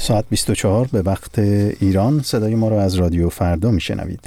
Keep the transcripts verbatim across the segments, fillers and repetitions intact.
ساعت بیست و چهار به وقت ایران. صدای ما را از رادیو فردا میشنوید.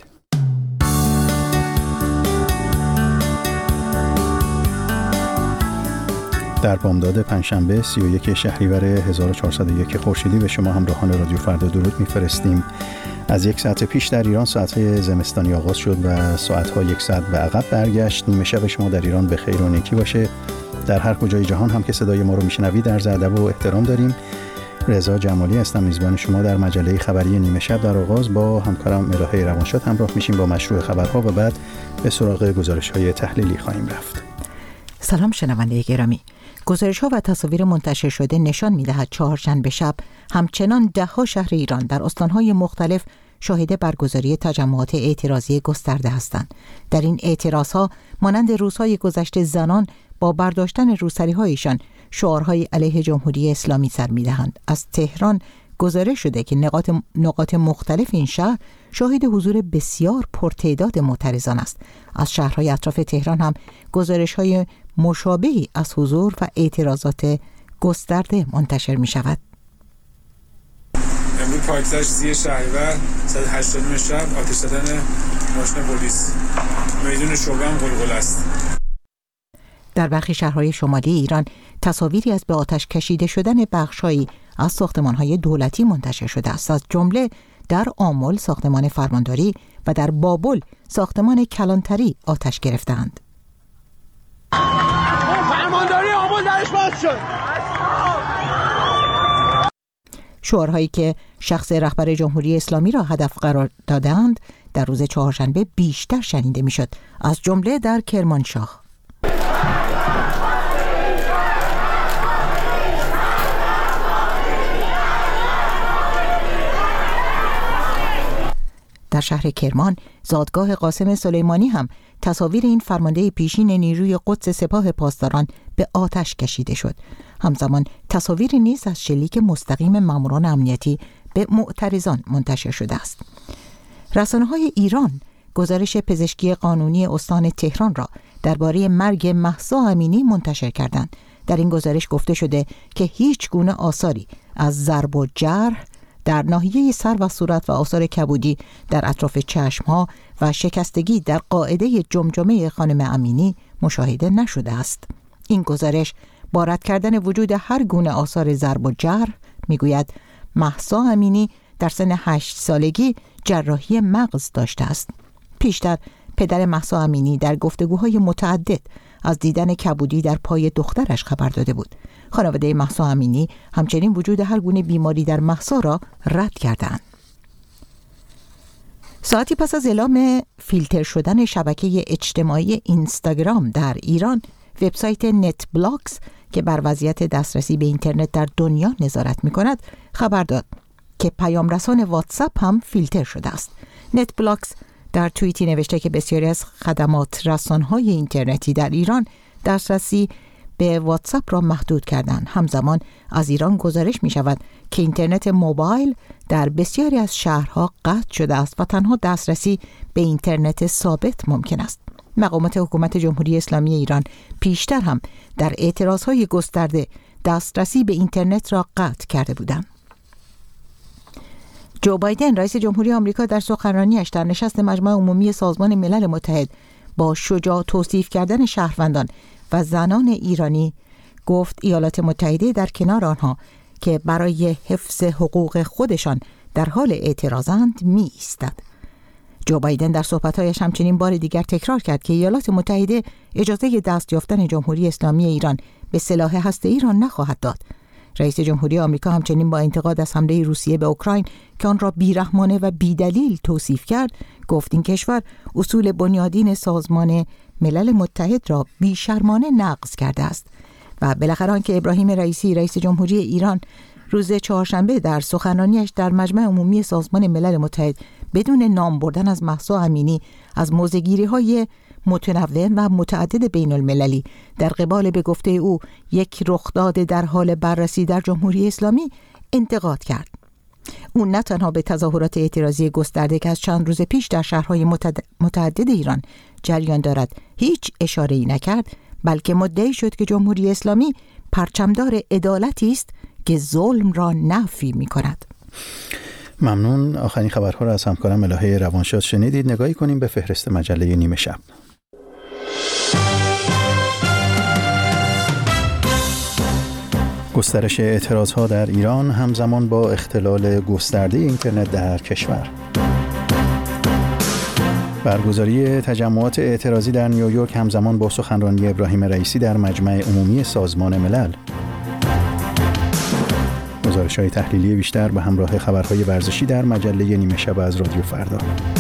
در بامداد پنجشنبه سی و یک شهریور هزار و چهارصد و یک خورشیدی به شما همراهان رادیو فردا درود میفرستیم. از یک ساعت پیش در ایران ساعت‌های زمستانی آغاز شد و ساعت‌ها یک ساعت به عقب برگشت. نیمه شب شما در ایران به خیر و نیکی باشه. در هر کجای جهان هم که صدای ما رو میشنوید عرض ادب و احترام داریم. رضا جمالی هستم، میزبان شما در مجله خبری نیمه شب. در آغاز با همکارم الهه روانشاد همراه میشیم با مشروع خبرها و بعد به سراغ گزارش‌های تحلیلی خواهیم رفت. سلام شنونده گرامی. گزارش‌ها و تصاویر منتشر شده نشان می‌دهد چهارشنبه شب همچنان ده‌ها شهر ایران در استان‌های مختلف شاهد برگزاری تجمعات اعتراضی گسترده هستند. در این اعتراضها مانند روزهای گذشته زنان با برداشتن روسری‌هایشان شعارهای علیه جمهوری اسلامی سر می‌دهند. از تهران گزارش شده که نقاط نقاط مختلف این شهر شاهد حضور بسیار پرتعداد معترضان است. از شهرهای اطراف تهران هم گزارش‌های مشابهی از حضور و اعتراضات گسترده منتشر می‌شود. امروز پایگذشت سی شهریور ساعت هشت و نیم شب آتش زدن ماشین پلیس. میدون شعبه هم قلقل است. در برخی شهرهای شمالی ایران تصاویری از به آتش کشیده شدن بخش‌هایی از ساختمان‌های دولتی منتشر شده است. از جمله در آمل ساختمان فرمانداری و در بابل ساختمان کلانتری آتش گرفتند. فرمانداری آمل درش باز شد. شعارهایی که شخص رهبر جمهوری اسلامی را هدف قرار دادند در روز چهارشنبه بیشتر شنیده میشد، از جمله در کرمانشاه. در شهر کرمان زادگاه قاسم سلیمانی هم تصاویر این فرمانده پیشین نیروی قدس سپاه پاسداران به آتش کشیده شد. همزمان تصاویری نیز از شلیک مستقیم ماموران امنیتی به معترضان منتشر شده است. رسانه‌های ایران گزارش پزشکی قانونی استان تهران را درباره مرگ مهسا امینی منتشر کردند. در این گزارش گفته شده که هیچ گونه آثاری از ضرب و جرح در ناحیه سر و صورت و آثار کبودی در اطراف چشمها و شکستگی در قاعده جمجمه خانم امینی مشاهده نشده است. این گزارش با رد کردن وجود هر گونه آثار ضرب و جرح میگوید مهسا امینی در سن هشت سالگی جراحی مغز داشته است. پیشتر پدر مهسا امینی در گفتگوهای متعدد از دیدن کبودی در پای دخترش خبر داده بود. خانواده مهسا امینی همچنین وجود هر گونه بیماری در مهسا را رد کردند. ساعتی پس از اعلام فیلتر شدن شبکه اجتماعی اینستاگرام در ایران، وبسایت نت بلاکس که بر وضعیت دسترسی به اینترنت در دنیا نظارت می‌کند خبر داد که پیام رسان واتساپ هم فیلتر شده است. نت بلاکس در توییتی نوشته که بسیاری از خدمات رسانه‌های اینترنتی در ایران دسترسی به واتساپ را محدود کردند. همزمان از ایران گزارش می شود که اینترنت موبایل در بسیاری از شهرها قطع شده است و تنها دسترسی به اینترنت ثابت ممکن است. مقامات حکومت جمهوری اسلامی ایران پیشتر هم در اعتراضهای گسترده دسترسی به اینترنت را قطع کرده بودند. جو بایدن رئیس جمهوری آمریکا در سخنرانیش در نشست مجمع عمومی سازمان ملل متحد با شجاع توصیف کردن شهروندان و زنان ایرانی گفت ایالات متحده در کنار آنها که برای حفظ حقوق خودشان در حال اعتراضند می ایستد. جو بایدن در صحبت‌هایش همچنین بار دیگر تکرار کرد که ایالات متحده اجازه دست یافتن جمهوری اسلامی ایران به سلاح هسته‌ای را نخواهد داد. رئیس جمهوری آمریکا همچنین با انتقاد از حمله روسیه به اوکراین که آن را بیرحمانه و بیدلیل توصیف کرد، گفت این کشور اصول بنیادین سازمان ملل متحد را بیشرمانه نقض کرده است. و بالاخره آنکه ابراهیم رئیسی رئیس جمهوری ایران روز چهارشنبه در سخنرانیش در مجمع عمومی سازمان ملل متحد بدون نام بردن از مهسا امینی از موضع‌گیری‌های متنوع و متعدد بین المللی در قبال به گفته او یک رخداد در حال بررسی در جمهوری اسلامی انتقاد کرد. او نه تنها به تظاهرات اعتراضی گسترده که از چند روز پیش در شهرهای متعدد ایران جریان دارد هیچ اشاره‌ای نکرد، بلکه مدعی شد که جمهوری اسلامی پرچمدار عدالتی است که ظلم را نفی می‌کند. ممنون. آخرین خبرها را از همکارم الهه روانشاد شنیدید. نگاهی کنیم به فهرست مجله نیمه شب. گسترش اعتراضها در ایران همزمان با اختلال گسترده اینترنت در کشور. برگزاری تجمعات اعتراضی در نیویورک همزمان با سخنرانی ابراهیم رئیسی در مجمع عمومی سازمان ملل. گزارش‌های تحلیلی بیشتر به همراه خبرهای ورزشی در مجله نیمه شب از رادیو فردا.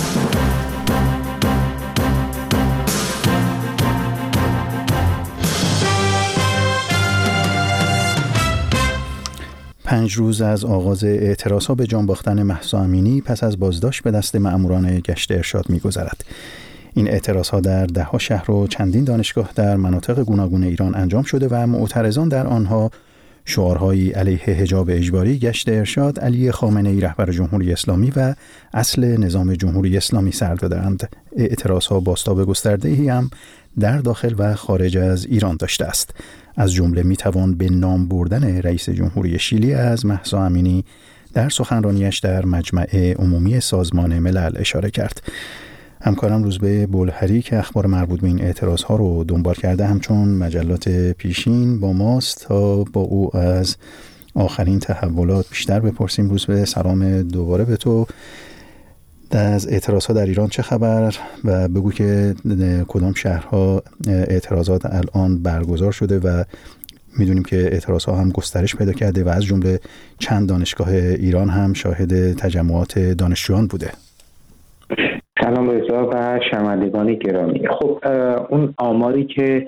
پنج روز از آغاز اعتراضها به جان باختن مهسا امینی پس از بازداشت به دست مأموران گشت ارشاد می‌گذرد. این اعتراضها در ده‌ها شهر و چندین دانشگاه در مناطق گوناگون ایران انجام شده و معترضان در آنها شعارهایی علیه حجاب اجباری، گشت ارشاد، علی خامنه‌ای رهبر جمهوری اسلامی و اصل نظام جمهوری اسلامی سر دادند. اعتراضها بازتاب گسترده‌ای هم در داخل و خارج از ایران داشته است. از جمله میتوان به نام بردن رئیس جمهوری شیلی از مهسا امینی در سخنرانیش در مجمع عمومی سازمان ملل اشاره کرد. همکارم روزبه بولهری که اخبار مربوط به این اعتراضها رو دنبال کرده همچون مجلات پیشین با ماست تا با او از آخرین تحولات بیشتر بپرسیم. روزبه، سلام دوباره به تو. از اعتراضها در ایران چه خبر و بگو که کدام شهرها اعتراضات الان برگزار شده و میدونیم که اعتراضها هم گسترش پیدا کرده و از جمله چند دانشگاه ایران هم شاهد تجمعات دانشجویان بوده. سلام رضا و شنوندگان گرامی. خب اون آماری که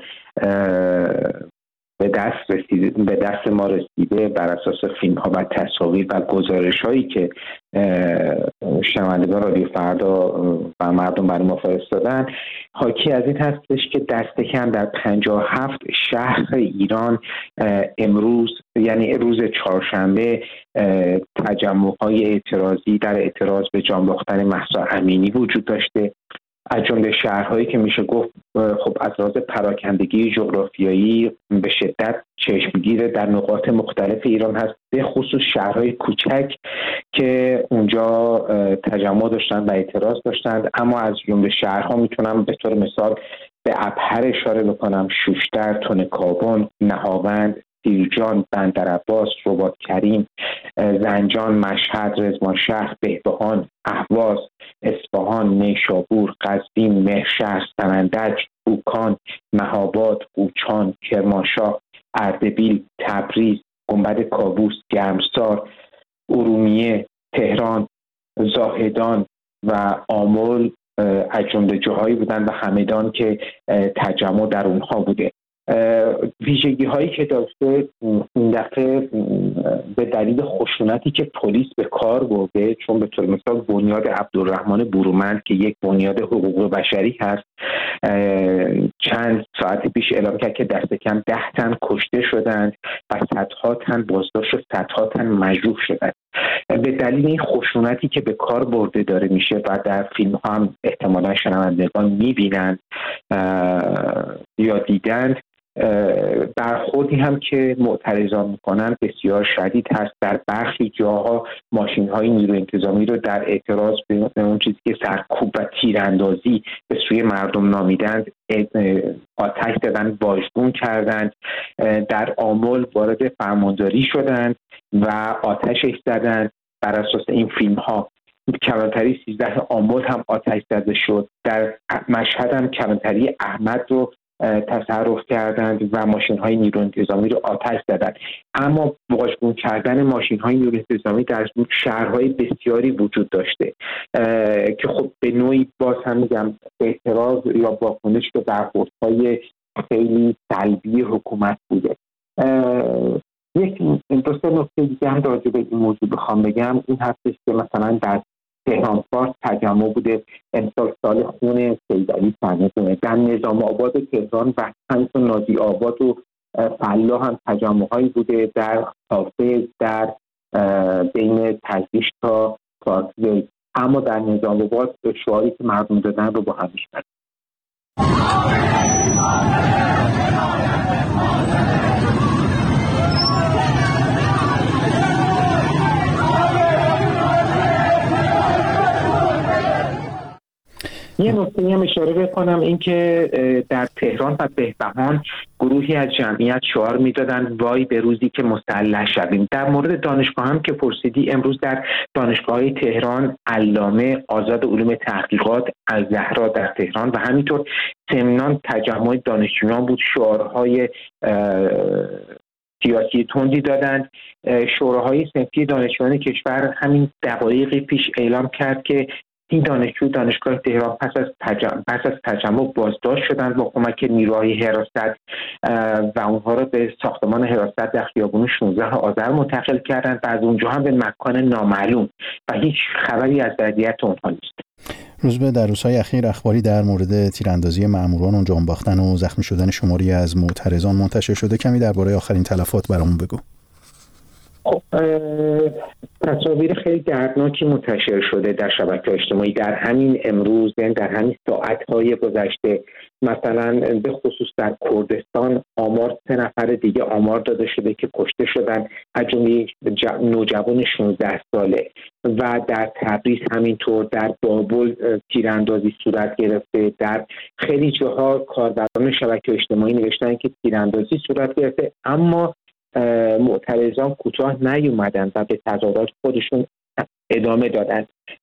به دست رسیده به دست ما رسیده بر اساس فیلم ها و تصاویر و گزارش هایی که شنوندگان رادیو فردا و مردم برای ما فرستادن حاکی از این هستش که دست کم در پنجاه و هفت شهر ایران امروز یعنی روز چهارشنبه تجمع های اعتراضی در اعتراض به جان باختن مهسا امینی وجود داشته. از جمله شهرهایی که میشه گفت خب از لحاظ پراکندگی جغرافیایی به شدت چشمگیر در نقاط مختلف ایران هست، به خصوص شهرهای کوچک که اونجا تجمع داشتن و اعتراض داشتند. اما از جمله شهرها میتونم به طور مثال به ابهر اشاره بکنم: شوشتر، تونکابن، نهاوند، سیرجان، بندرعباس، رباط کریم، زنجان، مشهد، رضوانشهر، بهبهان، اهواز، اصفهان، نیشابور، قزوین، مهرشهر، سنندج، بوکان، مهاباد، قوچان، کرمانشاه، اردبیل، تبریز، گنبد کاووس، گرمسار، ارومیه، تهران، زاهدان و آمل از جمله جاهایی بودند و همدان که تجمع در اونها بوده. ویژگی هایی که داشته این دفعه به دلیل خشونتی که پلیس به کار برده، چون به طور مثال بنیاد عبدالرحمن برومند که یک بنیاد حقوق بشری هست چند ساعت پیش اعلام کرد که دست کم ده تن کشته شدند و صدها تن بازداشت و صدها تن مجروح شدند. به دلیل این خشونتی که به کار برده داره میشه و در فیلم ها هم احتمالا شنوندگان میبینند یا دیدند، برخوردی هم که معترضان میکنن بسیار شدید هست. در برخی جاها ماشین های نیروی انتظامی رو در اعتراض به اون چیزی که سرکوب و تیراندازی به سوی مردم نامیدند آتش زدند، واژگون کردند. در آمل وارد فرمانداری شدند و آتش زدند. بر اساس این فیلم ها کلانتری سیزده آمل هم آتش زده شد. در مشهد هم کلانتری احمد رو تصرف کردند و ماشین های نیروی انتظامی رو آتش زدند. اما واژگون کردن ماشین های نیروی انتظامی در شهرهای بسیاری وجود داشته که خب به نوعی باز هم میگم اعتراض یا واکنش به برخوردهای خیلی سلبی حکومت بوده. یک دو سه نکته دیگه هم راجع به این موضوع بخوام بگم این هستش که مثلا در تهران پارک تجمع بوده، امسال سال خون سیدعلی سنتونه. در نظام آباد تهران و طنز و نادی آباد و فلا هم تجمع‌هایی بوده، در حافظ، در بین تزریش تا پارکوی. اما در نظام آباد شعاری که مردم دادن رو با هم میشنن. یه نکته هم اشاره بکنم، این که در تهران و بهبهان گروهی از جمعیت شعار میدادن وای به روزی که مسلح شویم. در مورد دانشگاه هم که پرسیدی، امروز در دانشگاه‌های تهران، علامه، آزاد علوم تحقیقات، الزهرا در تهران و همینطور سمنان تجمع دانشجویان بود، شعارهای سیاسی تندی دادند. شوراهای صنفی دانشجویان کشور همین دقایقی پیش اعلام کرد که این دانشجو دانشگاه تهران پس از تجمع پس از تجمع بازداشت شدند با کمک نیروهای حراست و اونها را به ساختمان حراست در خیابان شانزده آذر منتقل کردند و از اونجا هم به مکان نامعلوم و هیچ خبری از وضعیت اونها نیست. روزبه، در روزهای اخیر اخباری در مورد تیراندازی مأموران و جان باختن و زخمی شدن شماری از معترضان منتشر شده. کمی درباره آخرین تلفات برامون بگو. خب تصاویر خیلی دردناکی منتشر شده در شبکه اجتماعی در همین امروز، در همین ساعت‌های گذشته. مثلا به خصوص در کردستان آمار سه نفر دیگه آمار داده شده که کشته شدن، از جمله نوجوان شانزده ساله. و در تبریز همینطور، در بابل تیراندازی صورت گرفته. در خیلی جاها کاربران شبکه اجتماعی نوشتن که تیراندازی صورت گرفته، اما معترضان کوتاه نیومدن و به تظاهرات خودشون ادامه دادن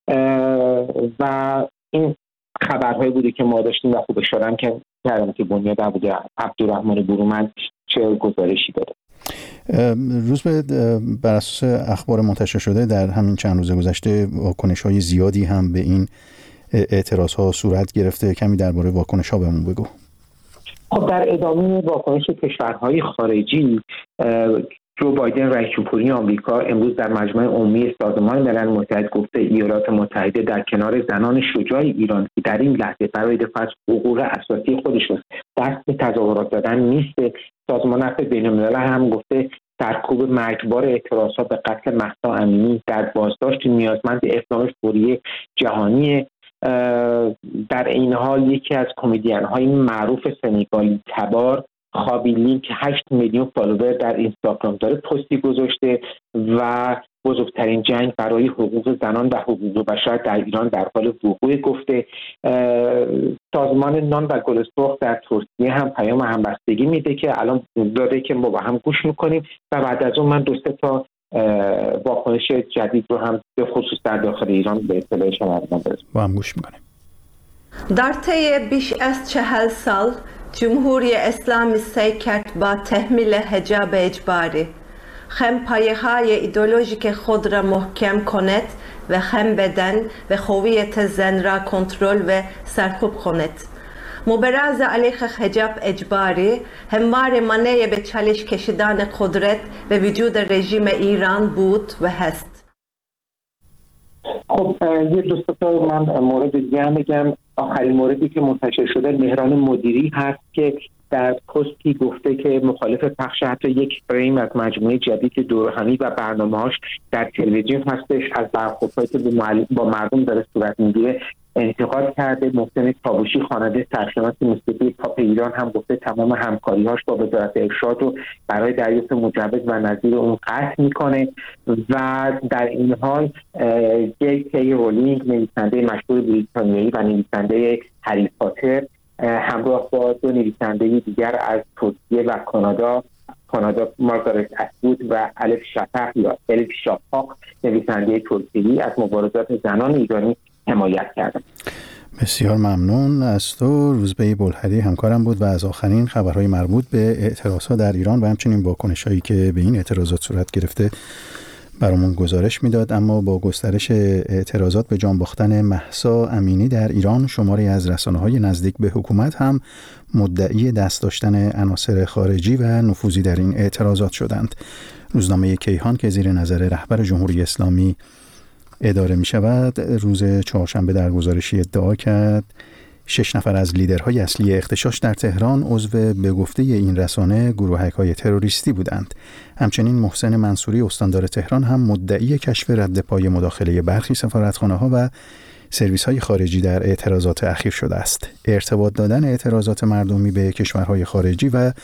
و این خبرهایی بوده که ما داشتیم و خوب اشاره که کردم که بنیاد عبدالرحمن برومند چه گزارشی داده. روز به بر اساس اخبار منتشر شده در همین چند روز گذشته واکنش‌های زیادی هم به این اعتراض‌ها صورت گرفته. کمی درباره واکنش‌ها بهمون بگو. خب در ادامه واکنش کشورهای خارجی، جو بایدن رئیس جمهوری آمریکا امروز در مجمع عمومی سازمان ملل متحد گفته ایالات متحده در کنار زنان شجاع ایران که در این لحظه برای دفاع از حقوق اساسی خودشون دست به تظاهرات دادن نیست. سازمان عفو بین‌الملل هم گفته سرکوب مرگبار اعتراضات به قتل مهسا امینی در بازداشت نیازمند اقدام فوری جهانی. در این حال یکی از کمدین‌های معروف سنگالی تبار خابیلی که هشت میلیون فالوور در اینستاگرام داره پستی گذاشته و بزرگترین جنگ برای حقوق زنان و حقوق بشر در ایران در حال وقوع گفته. سازمان نان و گل سرخ در ترکیه هم پیام همبستگی میده که الان داده که ما با هم گوش میکنیم و بعد از اون من دو سه تا واکنش جدید رو هم به خصوص در داخل ایران به اطلاع شما برسونم. با هم گوش میکنیم. در طی بیش از چهل سال جمهوری اسلامی سعی کرد با تحمیل حجاب اجباری هم پایه‌های ایدئولوژیک خود را محکم کند و هم بدن و هویت زن را کنترل و سرکوب کند. مبارزه علیه حجاب اجباری همواره مانع به چالش کشیدن قدرت و وجود رژیم ایران بود و هست. خب یه دوست تا من مورد دیگه هم بگم. آخرین موردی که منتشر شده مهران مدیری هست که در پستی گفته که مخالف پخش حتی یک فریم از مجموعه جدید دورهمی و برنامه‌هاش در تلویزیون هستش، از برخوردهایی که با مردم داره صورت میگیره انتقاد کرده. محسن کاوشی خواننده سرشناس موسیقی پاپ ایران هم گفته تمام همکاری‌هاش با وزارت ارشاد رو برای دریافت مجوز و نظیر اون قطع میکنه و در این حال جی کی رولینگ نویسنده مشهور بریتانیایی و نویسنده هری پاتر همراه با دو نویسنده دیگر از ترکیه و کانادا کانادا مارگارت اتوود و الف شفق یا الف شفاق نویسنده ترکیه‌ای از مبارزات زنان ایرانی حمایت کردن. بسیار ممنون از تو. روزبه بلحری همکارم بود و از آخرین خبرهای مربوط به اعتراضات در ایران و همچنین واکنش‌هایی که به این اعتراضات صورت گرفته برامون گزارش میداد. اما با گسترش اعتراضات به جان باختن مهسا امینی در ایران، شماری از رسانه‌های نزدیک به حکومت هم مدعی دست داشتن عناصر خارجی و نفوذی در این اعتراضات شدند. روزنامه کیهان که زیر نظر رهبر جمهوری اسلامی اداره می شود روز چهارشنبه در گزارشی ادعا کرد شش نفر از لیدرهای اصلی اغتشاش در تهران عضو به گفته این رسانه گروهک‌های تروریستی بودند. همچنین محسن منصوری استاندار تهران هم مدعی کشف رد پای مداخله برخی سفارتخانه‌ها و سرویس‌های خارجی در اعتراضات اخیر شده است. ارتباط دادن اعتراضات مردمی به کشورهای خارجی و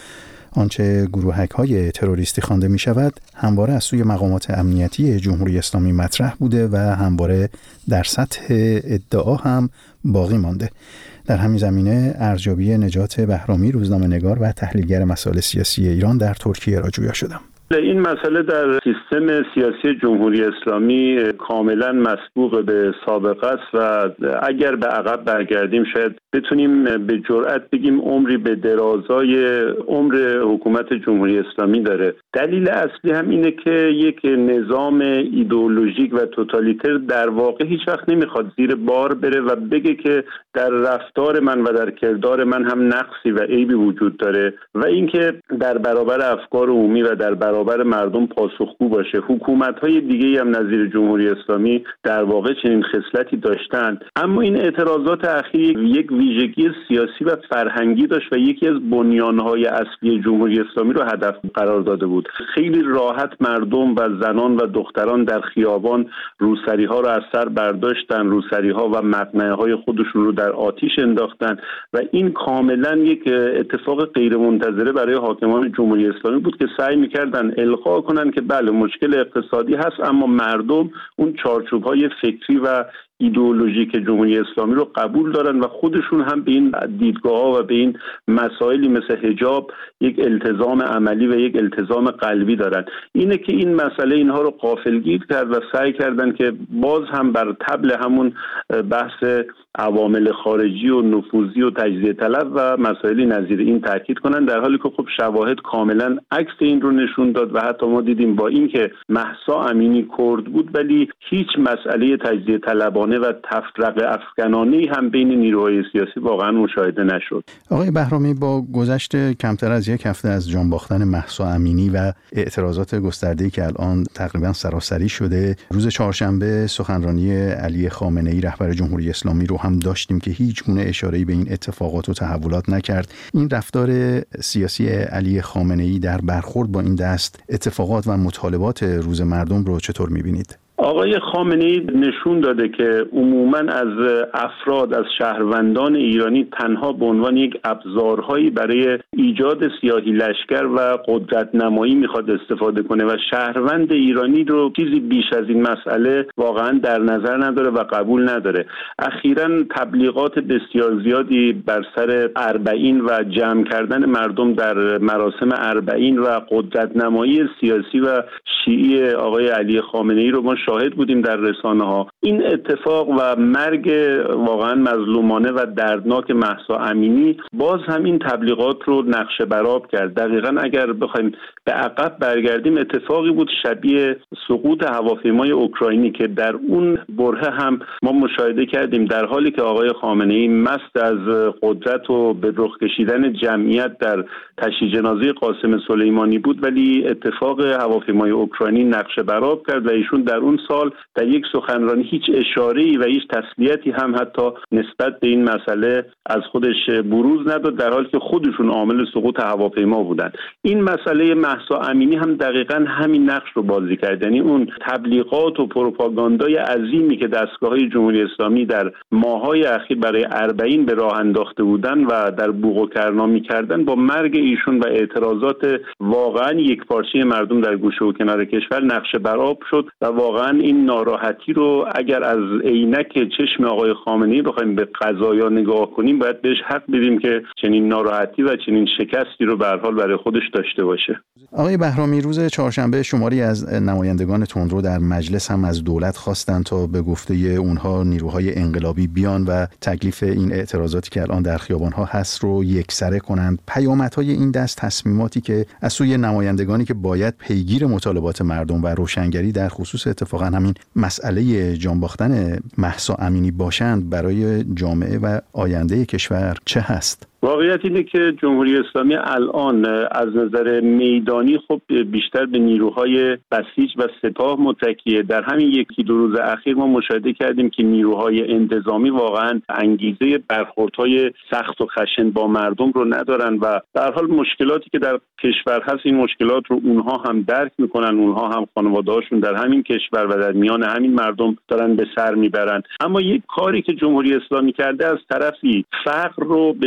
آنچه گروهک‌های تروریستی خوانده می شود همواره از سوی مقامات امنیتی جمهوری اسلامی مطرح بوده و همواره در سطح ادعا هم باقی مانده. در همین زمینه ارزیابی نجات بهرامی، روزنامه‌نگار و تحلیلگر مسائل سیاسی ایران در ترکیه را جویا شدم. این مسئله در سیستم سیاسی جمهوری اسلامی کاملا مسبوق به سابقه است و اگر به عقب برگردیم شاید بتونیم به جرئت بگیم عمری به درازای عمر حکومت جمهوری اسلامی داره. دلیل اصلی هم اینه که یک نظام ایدئولوژیک و توتالیتر در واقع هیچ وقت نمیخواد زیر بار بره و بگه که در رفتار من و در کردار من هم نقصی و عیبی وجود داره و اینکه در برابر افکار عمومی و در برابر مردم پاسخگو باشه. حکومت‌های دیگه‌ای هم نظیر جمهوری اسلامی در واقع چنین خصلتی داشتند، اما این اعتراضات اخیر یک ویژگی سیاسی و فرهنگی داشت و یکی از بنیان‌های اصلی جمهوری اسلامی رو هدف قرار داده بود. خیلی راحت مردم و زنان و دختران در خیابان روسری‌ها رو از سر برداشتن، روسری‌ها و مقنعه‌های خودشون رو در آتش انداختن و این کاملا یک اتفاق غیرمنتظره برای حاکمان جمهوری اسلامی بود که سعی می‌کردن القا کنن که بله مشکل اقتصادی هست، اما مردم اون چارچوب‌های فکری و ایدئولوژیک جمهوری اسلامی رو قبول دارن و خودشون هم به این دیدگاه‌ها و به این مسائلی مثل حجاب یک التزام عملی و یک التزام قلبی دارن. اینه که این مسئله اینها رو غافلگیر کرد و سعی کردن که باز هم بر طبل همون بحث عوامل خارجی و نفوذی و تجزیه طلب و مسائلی نظیر این تاکید کنن، در حالی که خب شواهد کاملا عکس این رو نشون داد و حتی ما دیدیم با اینکه مهسا امینی کرد بود ولی هیچ مسئله تجزیه طلبانه و تفرقه افکنانه‌ای هم بین نیروهای سیاسی واقعا مشاهده نشد. آقای بهرامی، با گذشت کمتر از یک هفته از جان باختن مهسا امینی و اعتراضات گسترده‌ای که الان تقریبا سراسری شده، روز چهارشنبه سخنرانی علی خامنه‌ای رهبر جمهوری اسلامی رو هم داشتیم که هیچ گونه اشاره‌ای به این اتفاقات و تحولات نکرد. این رفتار سیاسی علی خامنه‌ای در برخورد با این دست اتفاقات و مطالبات روز مردم رو چطور می‌بینید؟ آقای خامنه‌ای نشون داده که عموماً از افراد، از شهروندان ایرانی تنها به عنوان یک ابزارهایی برای ایجاد سیاهی لشکر و قدرت نمایی میخواد استفاده کنه و شهروند ایرانی رو چیزی بیش از این مسئله واقعاً در نظر نداره و قبول نداره. اخیراً تبلیغات بسیار زیادی بر سر اربعین و جمع کردن مردم در مراسم اربعین و قدرت نمایی سیاسی و شیعی آقای علی خامنه‌ای رو ما شاهد بودیم در رسانه ها. این اتفاق و مرگ واقعا مظلومانه و دردناک مهسا امینی باز هم این تبلیغات رو نقشه برآب کرد. دقیقاً اگر بخوایم به عقب برگردیم اتفاقی بود شبیه سقوط هواپیمای اوکراینی که در اون برهه هم ما مشاهده کردیم در حالی که آقای خامنه‌ای مست از قدرت و به رخ کشیدن جمعیت در تشییع جنازه قاسم سلیمانی بود، ولی اتفاق هواپیمای اوکراینی نقشه برآب کرد و ایشون در اون سال در یک سخنرانی هیچ اشاره‌ای و هیچ تسلیتی هم حتی نسبت به این مسئله از خودش بروز نداد، در حالی که خودشون عامل سقوط هواپیما بودند. این مسئله مهسا امینی هم دقیقاً همین نقش رو بازی کرد، یعنی اون تبلیغات و پروپاگاندای عظیمی که دستگاه‌های جمهوری اسلامی در ماه‌های اخیر برای اربعین به راه انداخته بودن و در بوق و کرنا می‌کردن، با مرگ ایشون و اعتراضات واقعاً یکپارچه مردم در گوشه و کنار کشور نقشه برآب شد و واقعاً این ناراحتی رو اگر از عینک چشم آقای خامنه‌ای بخوایم به قضایا نگاه کنیم باید بهش حق بدیم که چنین ناراحتی و چنین شکستی رو به هر حال برای خودش داشته باشه. آقای بهرامی، روز چهارشنبه شماری از نمایندگان تندرو در مجلس هم از دولت خواستند تا به گفته اونها نیروهای انقلابی بیان و تکلیف این اعتراضاتی که الان در خیابان‌ها هست رو یکسره کنند. پیامدهای این دست تصمیماتی که از سوی نمایندگانی که باید پیگیر مطالبات مردم و روشنگری در خصوص اتفاقا همین مسئله جان باختن مهسا امینی باشند برای جامعه و آینده کشور چه هست؟ واقعیت اینه که جمهوری اسلامی الان از نظر میدانی خب بیشتر به نیروهای بسیج و سپاه متکیه. در همین یکی دو روز اخیر ما مشاهده کردیم که نیروهای انتظامی واقعا انگیزه برخوردهای سخت و خشن با مردم رو ندارن و در حال مشکلاتی که در کشور هست این مشکلات رو اونها هم درک میکنن، اونها هم خانواده‌هاشون در همین کشور و در میان همین مردم دارن به سر میبرن. اما یک کاری که جمهوری اسلامی کرده از طرفی فقر رو به شدت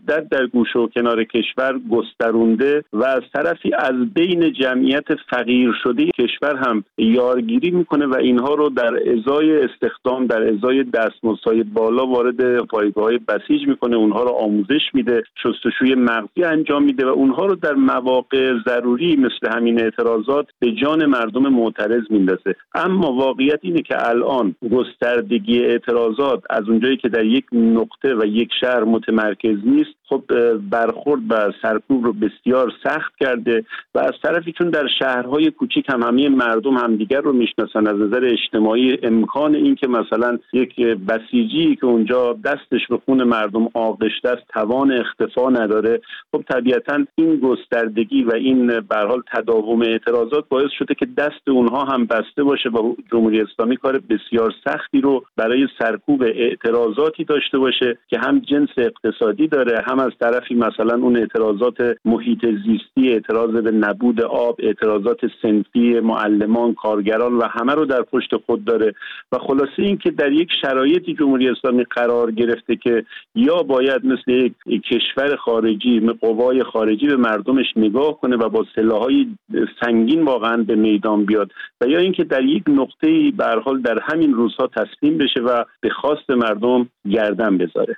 شدت در گوشه و کنار کشور گسترونده و از طرفی از بین جمعیت فقیر شده کشور هم یارگیری میکنه و اینها رو در ازای استخدام، در ازای دستمزدهای بالا وارد پایگاه‌های بسیج میکنه، اونها رو آموزش میده، شستشوی مغزی انجام میده و اونها رو در مواقع ضروری مثل همین اعتراضات به جان مردم معترض میندازه. اما واقعیت اینه که الان گستردگی اعتراضات از اونجایی که در یک نقطه و یک شهر متمرکز نیست، خب برخورد و سرکوب رو بسیار سخت کرده و از طرفی چون در شهرهای کوچیک هم همه مردم همدیگر رو میشناسن، از نظر اجتماعی امکان این که مثلا یک بسیجی که اونجا دستش به خون مردم آغشته است توان اختفا نداره، خب طبیعتا این گستردگی و این به هر حال تداوم اعتراضات باعث شده که دست اونها هم بسته باشه و جمهوری اسلامی کار بسیار سختی رو برای سرکوب اعتراضاتی داشته باشه که هم جنس اقتصادی داره، هم از طرفی مثلا اون اعتراضات محیط زیستی، اعتراض به نبود آب، اعتراضات صنفی معلمان، کارگران و همه رو در پشت خود داره و خلاصه این که در یک شرایطی جمهوری اسلامی قرار گرفته که یا باید مثل یک کشور خارجی، قوای خارجی به مردمش نگاه کنه و با سلاح‌های سنگین واقعا به میدان بیاد و یا اینکه در یک نقطه‌ای به هر حال در همین روزها تسلیم بشه و به خواست مردم گردن بذاره.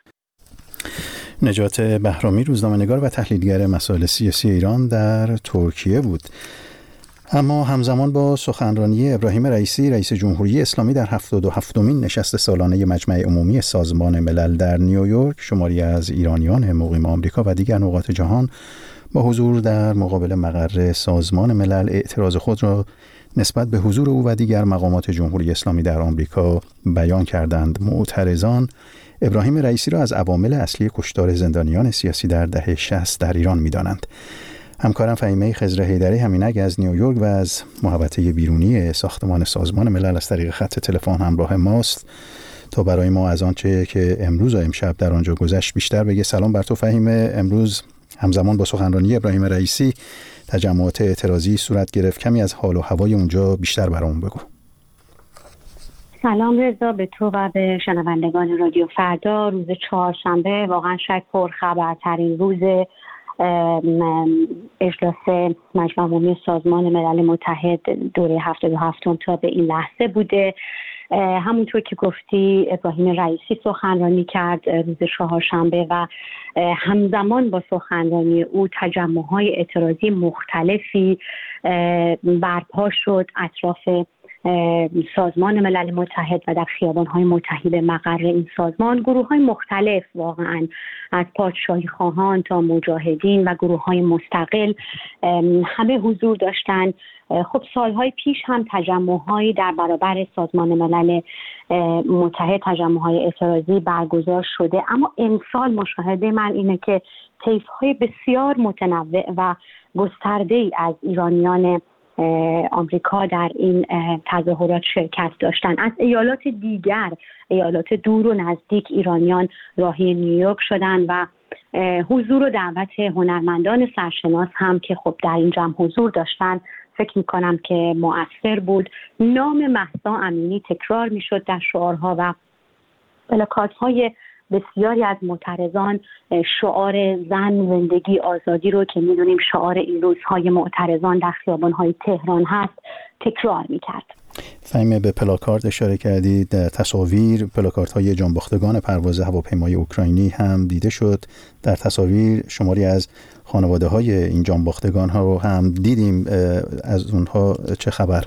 نجات بهرامی، روزنامه‌نگار و تحلیلگر مسائل سیاسی ایران در ترکیه بود. اما همزمان با سخنرانی ابراهیم رئیسی رئیس جمهوری اسلامی در هفتاد و هفتمین نشست سالانه مجمع عمومی سازمان ملل در نیویورک، شماری از ایرانیان مقیم آمریکا و دیگر نقاط جهان با حضور در مقابل مقر سازمان ملل اعتراض خود را نسبت به حضور او و دیگر مقامات جمهوری اسلامی در آمریکا بیان کردند. معترضان ابراهیم رئیسی را از عوامل اصلی کشتار زندانیان سیاسی در دهه شصت در ایران می‌دانند. همکارم فهیمه خضر حیدری همینک از نیویورک و از محوطه بیرونی ساختمان سازمان ملل از طریق خط تلفن همراه ماست تا برای ما از آنچه که امروز و امشب در آنجا گذشت بیشتر بگه. سلام بر تو فهیمه. امروز همزمان با سخنرانی ابراهیم رئیسی تجمعات اعتراضی صورت گرفت. کمی از حال و هوای اونجا بیشتر برامون بگو. سلام رضا، به تو و به شنوندگان رادیو فردا. روز چهارشنبه واقعا شاید پرخبرترین روز اجلاس مجمع عمومی سازمان ملل متحد دوره هفتاد و هفتم تا به این لحظه بوده. همونطور که گفتی ابراهیم رئیسی سخنرانی کرد روز چهارشنبه و همزمان با سخنرانی او تجمع‌های اعتراضی مختلفی برپا شد اطراف سازمان ملل متحد و در خیابان‌های متحد به مقر این سازمان. گروه‌های مختلف واقعاً از پادشاهی خواهان تا مجاهدین و گروه‌های مستقل همه حضور داشتند. خب سالهای پیش هم تجمع‌هایی در برابر سازمان ملل متحد، تجمع‌های اعتراضی برگزار شده، اما امسال مشاهده من اینه که طیف‌های بسیار متنوع و گسترده‌ای از ایرانیان آمریکا در این تظاهرات شرکت داشتند. از ایالات دیگر، ایالات دور و نزدیک، ایرانیان راهی نیویورک شدند و حضور و دعوت هنرمندان سرشناس هم که خب در این جمع حضور داشتند فکر می‌کنم که مؤثر بود. نام مهسا امینی تکرار می‌شد در شعارها و پلاکارت‌های بسیاری از معترضان شعار زن، زندگی، آزادی رو که می‌دونیم شعار این روزهای معترضان در خیابان‌های تهران هست تکرار می‌کرد. فهیمه، به پلاکارت اشاره کردید. تصاویر پلاکارت‌های جانباختگان پرواز هواپیمای اوکراینی هم دیده شد. در تصاویر شماری از خانواده‌های این جانباختگان ها رو هم دیدیم. از اونها چه خبر؟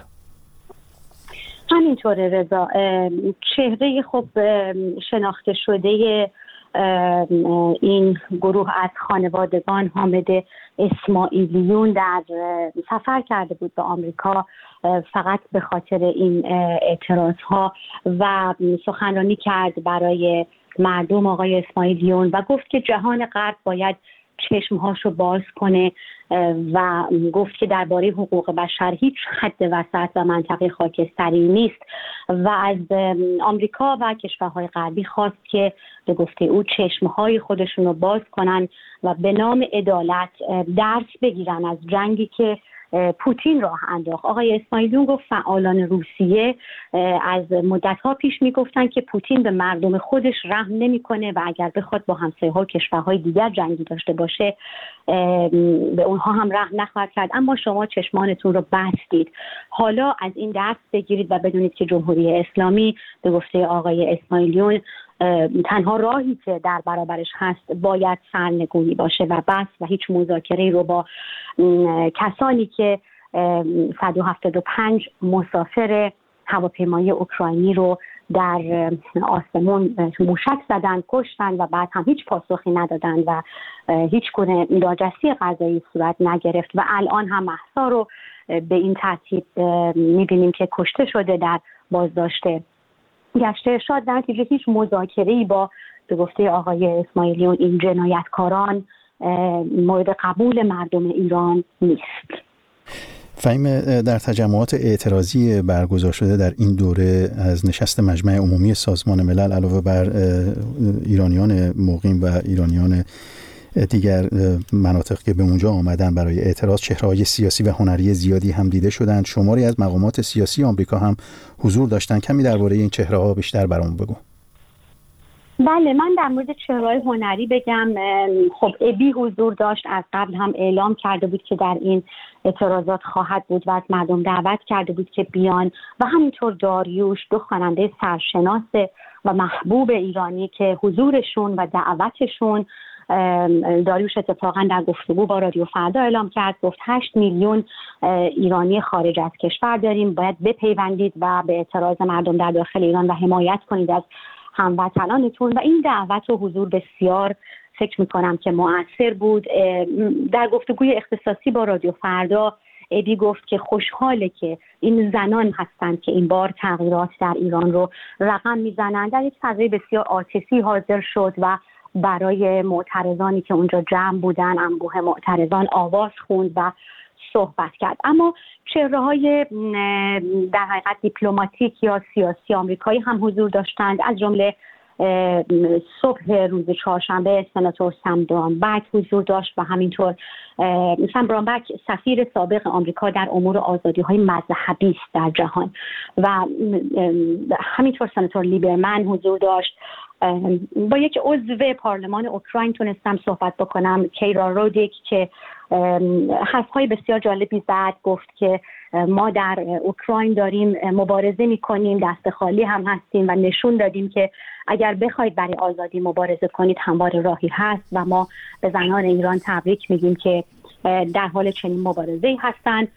همینطوره رضا، چهره خب شناخته شده این گروه از خانوادگان حامد اسماعیلیون در سفر کرده بود به آمریکا فقط به خاطر این اعتراض ها و سخنرانی کرد برای مردم آقای اسماعیلیون و گفت که جهان غرب باید چشمهاشو باز کنه و گفت که درباره حقوق بشر هیچ خط وسط و منطقه خاکستری نیست و از آمریکا و کشورهای غربی خواست که به گفته او چشمهای خودشونو باز کنن و به نام عدالت درس بگیرن از جنگی که پوتین راه انداخت. آقای اسماعیلیون گفت فعالان روسیه از مدت‌ها پیش میگفتن که پوتین به مردم خودش رحم نمیکنه و اگر بخواد با همسایه‌ها و کشورهای دیگر جنگی داشته باشه به اونها هم رحم نخواهد کرد. اما شما چشمانتون رو بستید. حالا از این درس بگیرید و بدونید که جمهوری اسلامی به گفته آقای اسماعیلیون تنها راهی که در برابرش هست باید سرنگونی باشه و بس و هیچ مذاکره‌ای رو با کسانی که صد و هفتاد و پنج مسافر هواپیمایی اوکراینی رو در آسمون موشک زدن، کشتن و بعد هم هیچ پاسخی ندادن و هیچ گونه دادرسی قضایی صورت نگرفت و الان هم مهسا رو به این ترتیب می‌بینیم که کشته شده در بازداشته گشته ارشاد. در نتیجه هیچ مذاکره‌ای با به گفته آقای اسماعیلیون این جنایتکاران مورد قبول مردم ایران نیست. فهیم، در تجمعات اعتراضی برگزار شده در این دوره از نشست مجمع عمومی سازمان ملل علاوه بر ایرانیان مقیم و ایرانیان دیگر مناطق که به اونجا آمدن برای اعتراض، چهره‌های سیاسی و هنری زیادی هم دیده شدند. شماری از مقامات سیاسی آمریکا هم حضور داشتن. کمی درباره این چهره‌ها بیشتر برام بگو. بله، من در مورد چهره‌های هنری بگم. خب ابی حضور داشت، از قبل هم اعلام کرده بود که در این اعتراضات خواهد بود و از مردم دعوت کرده بود که بیان و همینطور داریوش، دو خواننده سرشناس و محبوب ایرانی که حضورشون و دعوتشون، داریوش اتفاقا در گفتگو با رادیو فردا اعلام کرد، گفت هشت میلیون ایرانی خارج از کشور داریم، باید بپیوندید و به اعتراض مردم در داخل ایران و حمایت کنید از هموطنانتون و این دعوت و حضور بسیار فکر میکنم که مؤثر بود. در گفتگوی اختصاصی با رادیو فردا ابی گفت که خوشحاله که این زنان هستند که این بار تغییرات در ایران رو رقم میزنند. در یک فضای بسیار عاطفی حاضر شد و برای معترضانی که اونجا جمع بودن، انبوه معترضان آواز خوند و صحبت کرد. اما چهره‌های در حقیقت دیپلماتیک یا سیاسی آمریکایی هم حضور داشتند. از جمله صبح روز چهارشنبه سناتور سم برانبک حضور داشت و همینطور سم برانبک سفیر سابق آمریکا در امور آزادی‌های مذهبی است در جهان و همینطور سناتور لیبرمن حضور داشت. با یک عضو پارلمان اوکراین تونستم صحبت بکنم، کیرا رودیک، که حرف‌های بسیار جالبی زد. گفت که ما در اوکراین داریم مبارزه می‌کنیم، دست خالی هم هستیم و نشون دادیم که اگر بخواید برای آزادی مبارزه کنید همواره راهی هست و ما به زنان ایران تبریک میگیم که در حال چنین مبارزه‌ای هستند.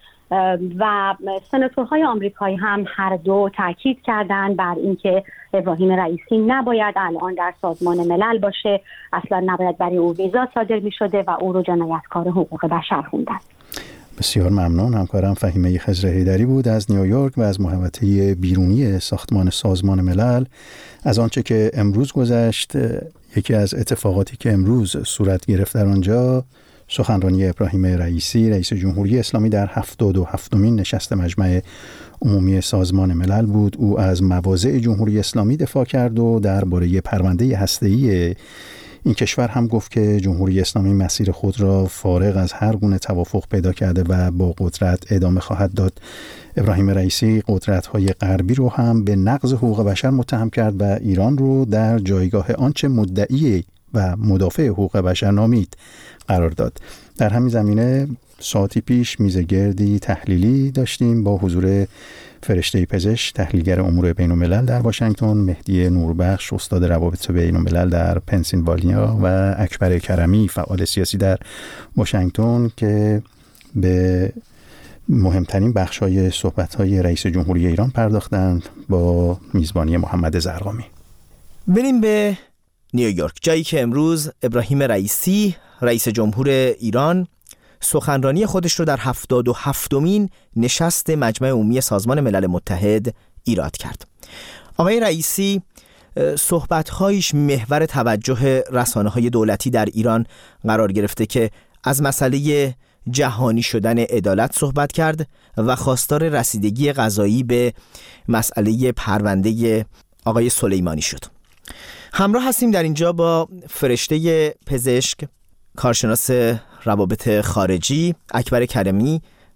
و سناتورهای آمریکایی هم هر دو تاکید کردند بر اینکه ابراهیم رئیسی نباید الان در سازمان ملل باشه، اصلا نباید برای او ویزا صادر می شده و او رو جنایتکار حقوق بشر خوندن. بسیار ممنون. همکارم فهیمه خضر حیدری بود از نیویورک و از محوطه بیرونی ساختمان سازمان ملل. از آنچه که امروز گذشت، یکی از اتفاقاتی که امروز صورت گرفت در آنجا سخنرانی ابراهیم رئیسی رئیس جمهوری اسلامی در هفتاد و هفتمین نشست مجمع عمومی سازمان ملل بود. او از مواضع جمهوری اسلامی دفاع کرد و درباره پرونده هسته‌ای این کشور هم گفت که جمهوری اسلامی مسیر خود را فارغ از هر گونه توافق پیدا کرده و با قدرت ادامه خواهد داد. ابراهیم رئیسی قدرت‌های غربی رو هم به نقض حقوق بشر متهم کرد و ایران رو در جایگاه آنچه مدعی و مدافع حقوق بشر نامید قرار داد. در همین زمینه ساعتی پیش میز گردی تحلیلی داشتیم با حضور فرشته پزشک، تحلیلگر امور بین الملل در واشنگتن، مهدی نوربخش، استاد روابط بین الملل در پنسیلوانیا و اکبر کرمی، فعال سیاسی در واشنگتن، که به مهمترین بخش‌های صحبت‌های رئیس جمهوری ایران پرداختند با میزبانی محمد زرقامی. بریم به نیویورک، جایی که امروز ابراهیم رئیسی رئیس جمهور ایران سخنرانی خودش رو در هفتاد و هفتمین نشست مجمع عمومی سازمان ملل متحد ایراد کرد. آقای رئیسی صحبت‌هایش محور توجه رسانه‌های دولتی در ایران قرار گرفته که از مسئله جهانی شدن عدالت صحبت کرد و خواستار رسیدگی قضایی به مسئله پرونده آقای سلیمانی شد. همراه هستیم در اینجا با فرشته پزشک، کارشناس روابط خارجی اکبر کرمی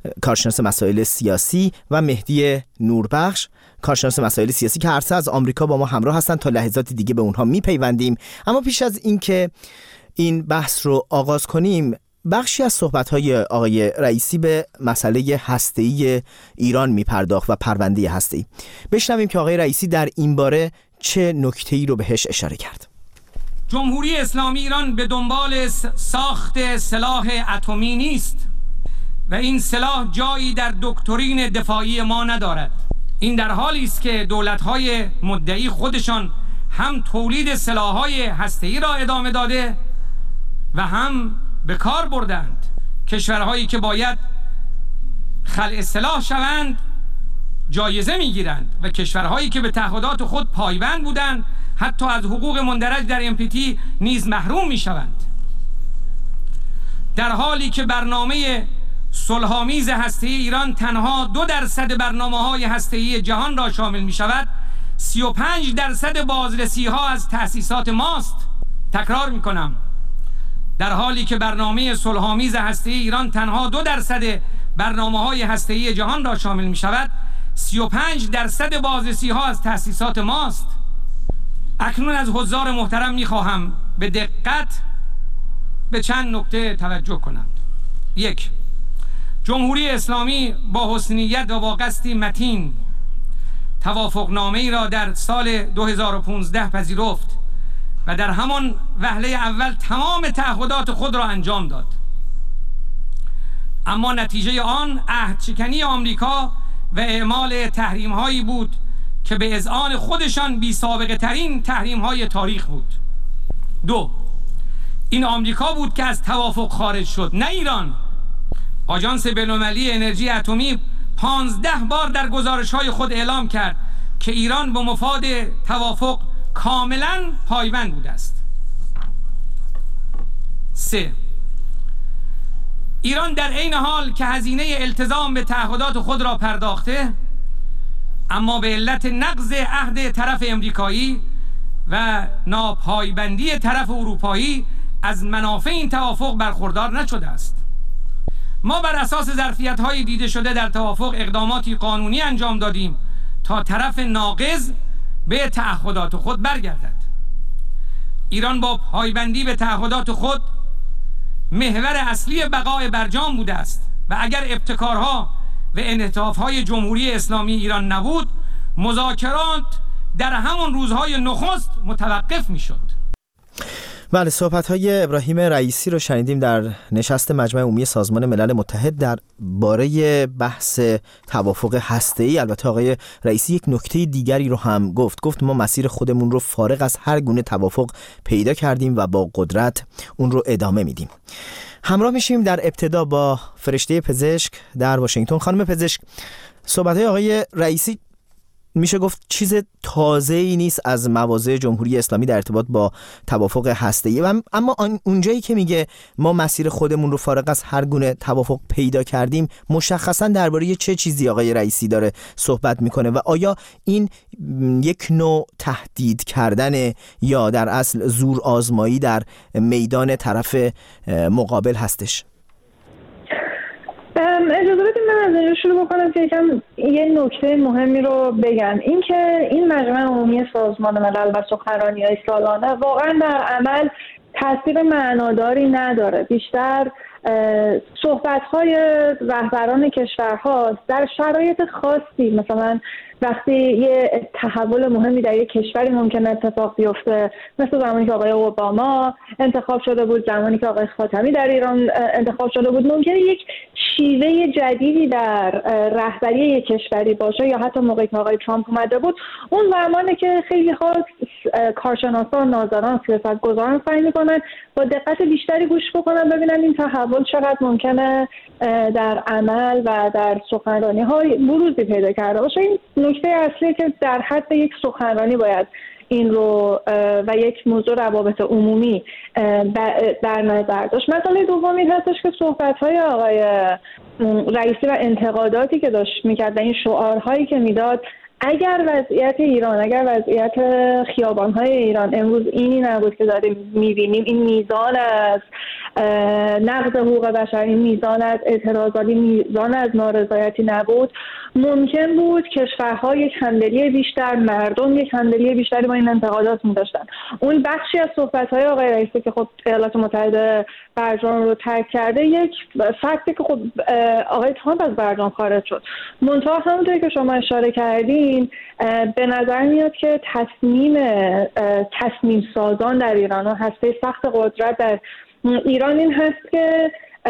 کارشناس مسائل سیاسی و مهدی نوربخش، کارشناس مسائل سیاسی که هر سه از آمریکا با ما همراه هستند. تا لحظات دیگه به اونها میپیوندیم. اما پیش از اینکه این بحث رو آغاز کنیم، بخشی از صحبت‌های آقای رئیسی به مسئله هسته‌ای ایران میپرداخت و پرونده هسته‌ای. بشنویم که آقای رئیسی در این باره چه نکته‌ای رو بهش اشاره کرد. جمهوری اسلامی ایران به دنبال ساخت سلاح اتمی نیست و این سلاح جایی در دکترین دفاعی ما ندارد. این در حالی است که دولت‌های مدعی خودشان هم تولید سلاح‌های هسته‌ای را ادامه داده و هم به کار بردند. کشورهایی که باید خلع سلاح شوند جایزه میگیرند و کشورهایی که به تعهدات خود پایبند بودند حتی از حقوق مندرج در ام پی تی نیز محروم میشوند. در حالی که برنامه صلح‌آمیز هسته‌ای ایران تنها دو درصد برنامه‌های هسته‌ای جهان را شامل می‌شود، سی و پنج درصد بازرسی‌ها از تأسیسات ماست. تکرار می‌کنم، در حالی که برنامه صلح‌آمیز هسته‌ای ایران تنها دو درصد برنامه‌های هسته‌ای جهان را شامل می‌شود، سی و پنج درصد بازرسی‌ها از تأسیسات ماست. اکنون از حضار محترم می‌خواهم به دقت به چند نکته توجه کنند. یک، جمهوری اسلامی با حسن نیت و با قصدی متین توافقنامه‌ای را در سال دو هزار و پانزده پذیرفت و در همان وهله اول تمام تعهدات خود را انجام داد. اما نتیجه آن عهدشکنی آمریکا و اعمال تحریم‌هایی بود که به اذعان خودشان بی سابقه ترین تحریم‌های تاریخ بود. دو، این آمریکا بود که از توافق خارج شد، نه ایران. آژانس بین‌المللی انرژی اتمی پانزده بار در گزارش‌های خود اعلام کرد که ایران با مفاد توافق کاملا پایبند بوده است. سه، ایران در عین حال که هزینه التزام به تعهدات خود را پرداخته، اما به علت نقض عهد طرف امریکایی و ناپایبندی طرف اروپایی از منافع این توافق برخوردار نشده است. ما بر اساس ظرفیت‌های دیده شده در توافق اقداماتی قانونی انجام دادیم تا طرف ناقض به تعهدات خود برگردد. ایران با پایبندی به تعهدات خود محور اصلی بقای برجام بوده است و اگر ابتکارها و انعطاف‌های جمهوری اسلامی ایران نبود، مذاکرات در همون روزهای نخست متوقف می‌شد. بله، صحبت‌های ابراهیم رئیسی رو شنیدیم در نشست مجمع عمومی سازمان ملل متحد در باره بحث توافق هسته‌ای. البته آقای رئیسی یک نکته دیگری رو هم گفت. گفت ما مسیر خودمون رو فارغ از هر گونه توافق پیدا کردیم و با قدرت اون رو ادامه میدیم. همراه میشیم در ابتدا با فرشته پزشک در واشنگتن. خانم پزشک، صحبت‌های آقای رئیسی میشه گفت چیز تازه‌ای نیست از مواضع جمهوری اسلامی در ارتباط با توافق هسته‌ای، اما اونجایی که میگه ما مسیر خودمون رو فارغ از هر گونه توافق پیدا کردیم، مشخصاً درباره چه چیزی آقای رئیسی داره صحبت میکنه و آیا این یک نوع تهدید کردن یا در اصل زور آزمایی در میدان طرف مقابل هستش؟ اجازه بدید من از اینجا شروع بکنم که یکم یه نکته مهمی رو بگم. این که این مجمع عمومی سازمان ملل و سخنرانی‌های سالانه واقعا در عمل تاثیر معناداری نداره. بیشتر صحبت‌های رهبران کشورها در شرایط خاصی، مثلا وقتی یه تحول مهمی در یک کشوری ممکن اتفاق بیفته، مثل زمانی که آقای اوباما انتخاب شده بود، زمانی که آقای خاتمی در ایران انتخاب شده بود، ممکنه یک شیوه جدیدی در رهبری یک کشوری باشه، یا حتی موقعی که آقای ترامپ اومده بود، اون زمانی که خیلی ها کارشناسان، ناظران، سیاستگزاران سعی میکنن با دقت بیشتری گوش بکنن ببینن این تحول چقدر ممکنه در عمل و در سخنرانی های بروزی پیدا کرده باشه. این نکته اصلی که در حد یک سخنرانی باید این رو و یک موضوع روابط عمومی در نظر داشت. مسئله دومی هستش که صحبت‌های آقای رئیسی و انتقاداتی که داشت می‌کرد و این شعارهایی که میداد، اگر وضعیت ایران، اگر وضعیت خیابان‌های ایران امروز اینی نبود که داریم می‌بینیم، این میزان از نقض حقوق بشر، این میزان از اعتراضات، میزان از نارضایتی نبود، ممکن بود کشورها یک همدلی بیشتر، مردم یک همدلی بیشتری با این انتقادات می‌داشتن. اون بخشی از صحبت‌های آقای رئیسی که خب ایالات متحده برجام رو ترک کرده، یک فکتی که خب آقای ترامپ از برجام خارج شد. منتها همونطوری که شما اشاره کردین، به نظر میاد که تصمیم تصمیم سازان در ایران و هسته سخت قدرت در ایران این هست که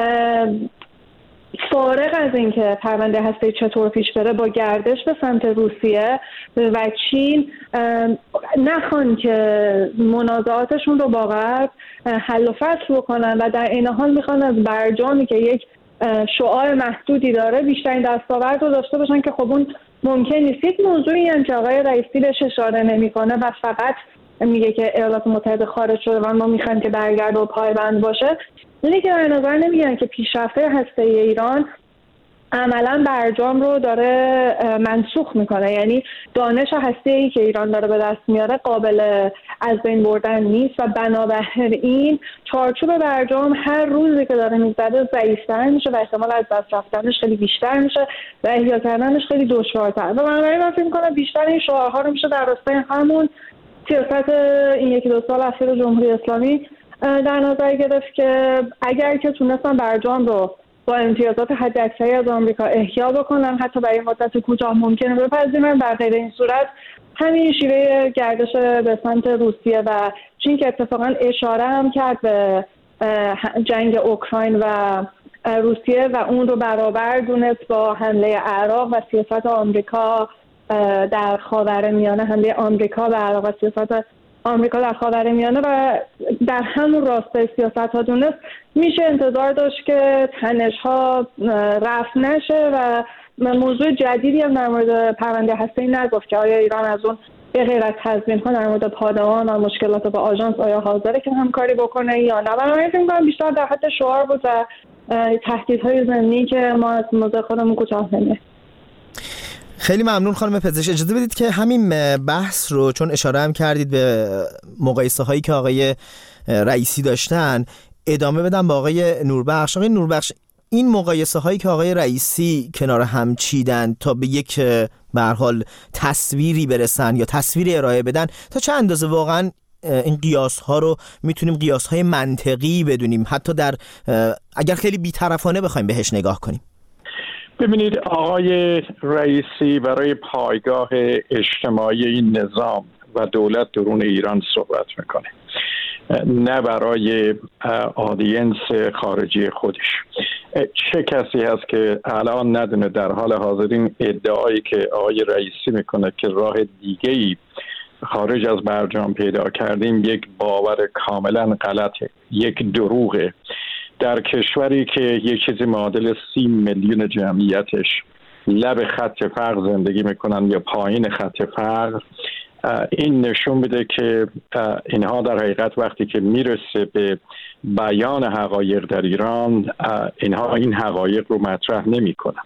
فارغ از اینکه پرونده هسته چطور پیش بره، با گردش به سمت روسیه و چین نخوان که منازعاتشون رو با غرب حل و فصل بکنن و در این حال میخوان از برجامی که یک شعار محدودی داره بیشترین دستاورد رو داشته باشن که خب اون ممکن نیست. یک موضوعی هم که آقای رئیسی بهش اشاره نمیکنه و فقط میگه که ایالات متحده خارج شده و ما میخوایم که برگرده و پایبند باشه، اینه که در نظر نمیگیرن که پیشرفته هسته ایران عملا برجام رو داره منسوخ میکنه. یعنی دانش هسته‌ای که ایران داره به دست میاره قابل از بین بردن نیست و بنابراین چارچوب برجام هر روزی که داره میگذره ضعیف‌تر میشه و احتمال از دست رفتنش خیلی بیشتر میشه و احیا کردنش خیلی دشوارتر. و بنابراین من فکر میکنم بیشتر این شعارها رو میشه در راستای همون سیاست این یکی دو سال اخیر جمهوری اسلامی در نظر گرفت که اگر که تونستن برجام رو با امتیازات حداکثری از آمریکا احیا بکنن، حتی برای مدت کوتاه ممکنه بپذیرن، در غیر این صورت همین شیوه گردش به سمت روسیه و چین که اتفاقا اشاره هم کرد به جنگ اوکراین و روسیه و اون رو برابر دونست با حمله عراق و سیاست آمریکا در خاورمیانه، حمله آمریکا به عراق و سیاست آمریکا در خاورمیانه و در همون راستای سیاست‌ها دونست، میشه انتظار داشت که تنش‌ها رفع نشه و موضوع جدیدی هم در مورد پرونده هسته‌ای نگفت که آیا ایران از اون به غیر از تضمین‌ها در مورد پادمان و مشکلات با آژانس آیا حاضره که همکاری بکنه یا نه. بنابراین فکر می‌کنم بیشتر در حد شعار بود و تهدیدهای ضمنی که ما از موضوع خودمون کوتاه نمی‌ایم. خیلی ممنون خانم پزشک. اجازه بدید که همین بحث رو، چون اشاره هم کردید به مقایسه هایی که آقای رئیسی داشتن، ادامه بدم با آقای نوربخش. آقای نوربخش، این مقایسه هایی که آقای رئیسی کنار هم چیدن تا به یک به هر حال تصویری برسن یا تصویری ارائه بدن، تا چه اندازه واقعا این قیاس ها رو میتونیم قیاس های منطقی بدونیم، حتی در اگر خیلی بی‌طرفانه بخوایم بهش نگاه کنیم؟ ببینید، آقای رئیسی برای پایگاه اجتماعی این نظام و دولت درون ایران صحبت میکنه، نه برای آدینس خارجی خودش. چه کسی هست که الان ندونه در حال حاضر این ادعایی که آقای رئیسی میکنه که راه دیگه‌ای خارج از برجام پیدا کردیم یک باور کاملا غلطه، یک دروغه. در کشوری که یک چیزی معادل سی میلیون جمعیتش لب خط فقر زندگی میکنن یا پایین خط فقر، این نشون میده که اینها در حقیقت وقتی که میرسه به بیان حقایق در ایران، اینها این حقایق رو مطرح نمیکنن.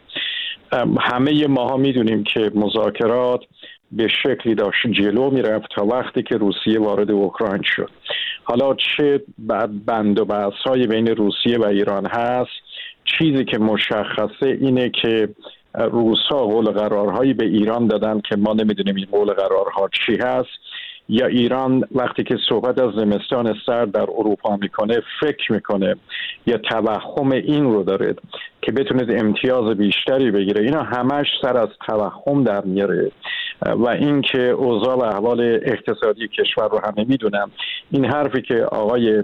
همه ماها میدونیم که مذاکرات به شکلی داشت جلو میرفت تا وقتی که روسیه وارد اوکراین شد. حالا چه بند و بحث‌های بین روسیه و ایران هست، چیزی که مشخصه اینه که روس‌ها قول قرارهایی به ایران دادن که ما نمیدونیم این قول قرارها چی هست، یا ایران وقتی که صحبت از زمستان سرد در اروپا میکنه فکر میکنه یا توهم این رو داره که بتونه امتیاز بیشتری بگیره. اینا همش سر از توهم در میاره و این که اوضاع و احوال اقتصادی کشور رو همه میدونم. این حرفی که آقای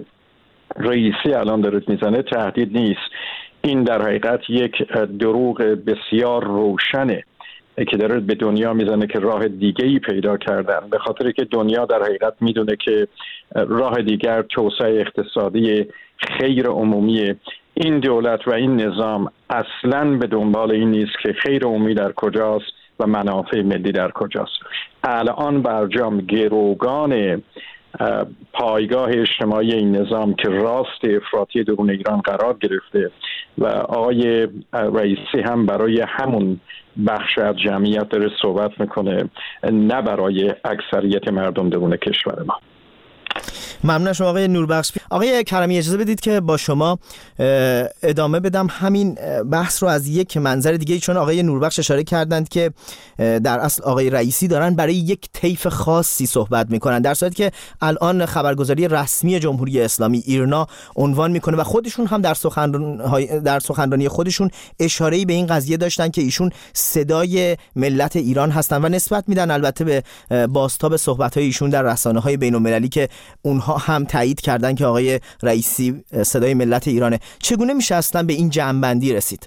رئیسی الان داره میزنه تهدید نیست، این در حقیقت یک دروغ بسیار روشنه که داره به دنیا میزنه که راه دیگه‌ای پیدا کردن، به خاطر که دنیا در حقیقت میدونه که راه دیگر توسعه اقتصادی خیر عمومی. این دولت و این نظام اصلاً به دنبال این نیست که خیر عمومی در کجاست و منافع ملی در کجاست. الان برجام گروگان پایگاه اجتماعی این نظام که راست افراطی درون ایران قرار گرفته و آقای رئیسی هم برای همون بخش از جمعیت داره صحبت میکنه، نه برای اکثریت مردم درون کشور ما. ممنون شما آقای نوربخش. آقای کرمی اجازه بدید که با شما ادامه بدم همین بحث رو از یک منظر دیگه، چون آقای نوربخش اشاره کردند که در اصل آقای رئیسی دارن برای یک طیف خاصی صحبت میکنن، در صورتی که الان خبرگزاری رسمی جمهوری اسلامی ایرنا عنوان میکنه و خودشون هم در سخنرانی در سخنرانی خودشون اشاره‌ای به این قضیه داشتن که ایشون صدای ملت ایران هستن و نسبت میدن البته به بازتاب صحبت‌های ایشون در رسانه‌های بین‌المللی که اونها هم تایید کردن که آقای رئیسی صدای ملت ایرانه. چگونه میشه اصلا به این جمع‌بندی رسید؟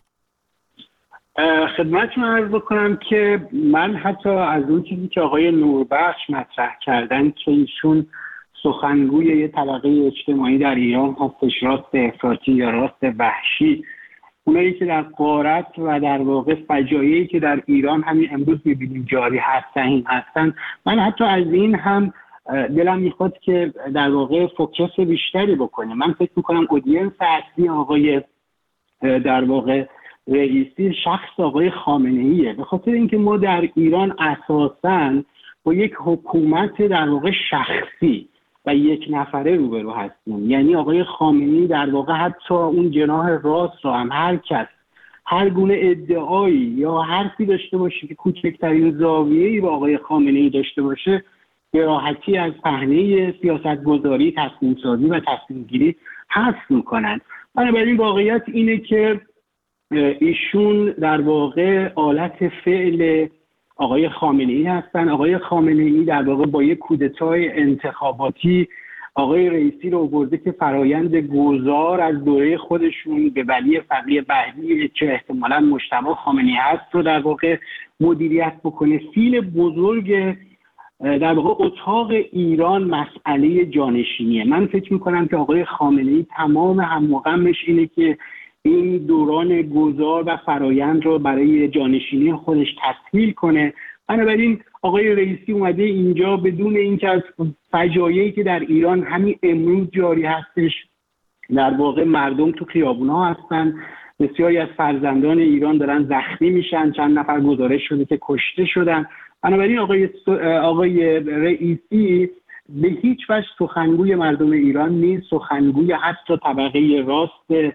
خدمتتون عرض بکنم که من حتی از اون چیزی که آقای نوربخش مطرح کردن که ایشون سخنگوی یه طبقه اجتماعی در ایران هستش، راست افراطی یا راست وحشی، اونایی که در غارت و در واقع فجایعی که در ایران همین امروز می‌بینیم جاری هستن هستن من حتی از این هم دلم میخواد که در واقع فوکس بیشتری بکنه. من فکر میکنم اودینس اصلی آقای در واقع رئیسی شخص آقای خامنه‌ایه، به خاطر اینکه ما در ایران اساساً با یک حکومت در واقع شخصی و یک نفره روبرو هستیم. یعنی آقای خامنه‌ای در واقع حتی اون جناح راست رو هم هر کس هر گونه ادعایی یا حرفی داشته باشه که کوچکترین زاویه‌ای با آقای خامنه‌ای داشته باشه به راحتی از صحنه سیاست‌گذاری، تصمیم‌سازی و تصمیم‌گیری حذف می‌کنند. بنابراین واقعیت اینه که ایشون در واقع آلت فعل آقای خامنه‌ای هستن. آقای خامنه‌ای در واقع با یک کودتای انتخاباتی آقای رئیسی رو آورده که فرایند گذار از دوره خودشون به ولی فقیه بهری که احتمالاً مجتبی خامنه‌ای هست رو در واقع مدیریت بکنه. فیل بزرگ در واقع اتاق ایران مسئله جانشینیه. من فکر میکنم که آقای خامنه‌ای تمام هم و غمش اینه که این دوران گذار و فرایند رو برای جانشینی خودش تسهیل کنه. بنابراین آقای رئیسی اومده اینجا بدون اینکه از فجایعی که در ایران همین امروز جاری هستش، در واقع مردم تو خیابون‌ها هستن، بسیاری از فرزندان ایران دارن زخمی میشن، چند نفر گزارش شده که کشته شدن. بنابراین آقای آقای رئیسی به هیچ وجه سخنگوی مردم ایران نیست، سخنگوی حتی طبقه راست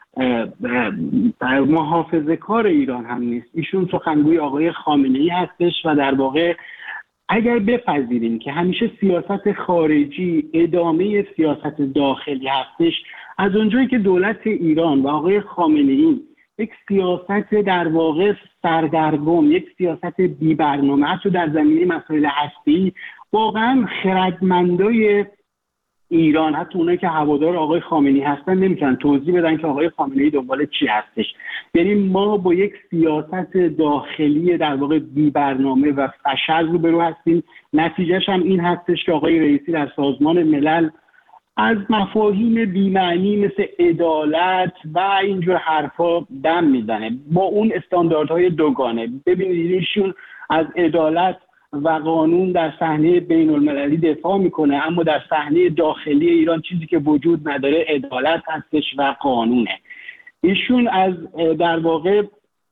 محافظه کار ایران هم نیست. ایشون سخنگوی آقای خامنه‌ای هستش و در واقع اگر بپذیریم که همیشه سیاست خارجی ادامه سیاست داخلی هستش، از اونجایی که دولت ایران و آقای خامنه‌ای یک سیاست در واقع سردرگم، یک سیاست بی برنامه حتی در زمینه مسائل هستی، واقعا خردمندای ایران حتی اونایی که هوادار آقای خامنه‌ای هستن نمیتونن توضیح بدن که آقای خامنه‌ای دنبال چی هستش. یعنی ما با یک سیاست داخلی در واقع بی برنامه و فشل روبرو هستیم. نتیجهش هم این هستش که آقای رئیسی در سازمان ملل از مفاهیم بی‌معنی مثل عدالت و اینجور حرفا دم میزنه با اون استانداردهای دوگانه. ببینید ایشون از عدالت و قانون در صحنه بین المللی دفاع میکنه، اما در صحنه داخلی ایران چیزی که وجود نداره عدالت هستش و قانونه. ایشون از در واقع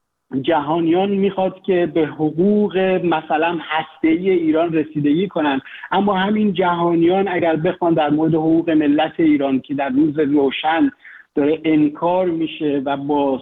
جهانیان میخواد که به حقوق مثلا هسته‌ای ایران رسیدگی کنن، اما همین جهانیان اگر بخوان در مورد حقوق ملت ایران که در روز روشن داره انکار میشه و با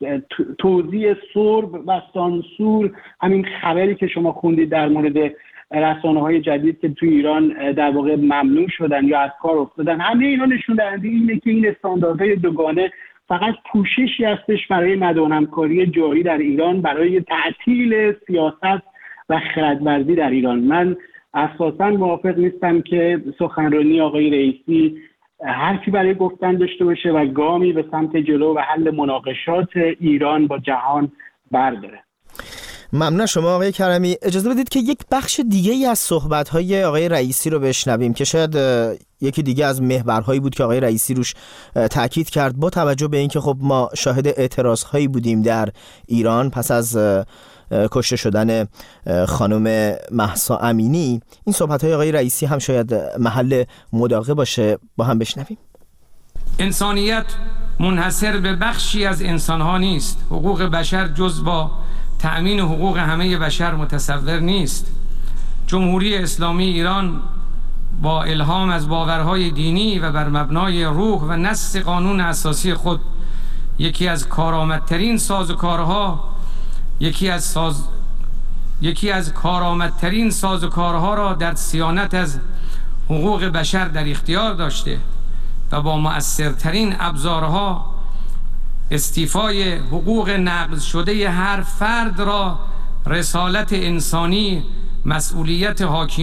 توزیع سرب و سانسور، همین خبری که شما خوندید در مورد رسانه‌های جدید که تو ایران در واقع ممنوع شدن یا از کار افتادن، همه اینا نشون دهنده اینه که این استانداردهای دوگانه فقط پوششی هستش برای ندانمکاری جاری در ایران، برای تعطیل سیاست و خردورزی در ایران. من اساساً موافق نیستم که سخنرانی آقای رئیسی حرفی برای گفتن داشته باشه و گامی به سمت جلو و حل مناقشات ایران با جهان برداره. ممنون شما آقای کرمی. اجازه بدید که یک بخش دیگه ای از صحبت‌های آقای رئیسی رو بشنویم که شاید یکی دیگه از محورهایی بود که آقای رئیسی روش تاکید کرد، با توجه به اینکه خب ما شاهد اعتراضهایی بودیم در ایران پس از کشته شدن خانم مهسا امینی. این صحبت‌های آقای رئیسی هم شاید محل مداقه باشه، با هم بشنویم. انسانیت منحصر به بخشی از انسان‌ها نیست. حقوق بشر جز با تأمین حقوق همه بشر متصور نیست. جمهوری اسلامی ایران با الهام از باورهای دینی و بر مبنای روح و نص قانون اساسی خود یکی از کارآمدترین سازوکارها یکی از ساز یکی از کارآمدترین سازوکارها را در صیانت از حقوق بشر در اختیار داشته و با مؤثرترین ابزارها استیفای حقوق نقض شده هر فرد را رسالت انسانی، مسئولیت حاکم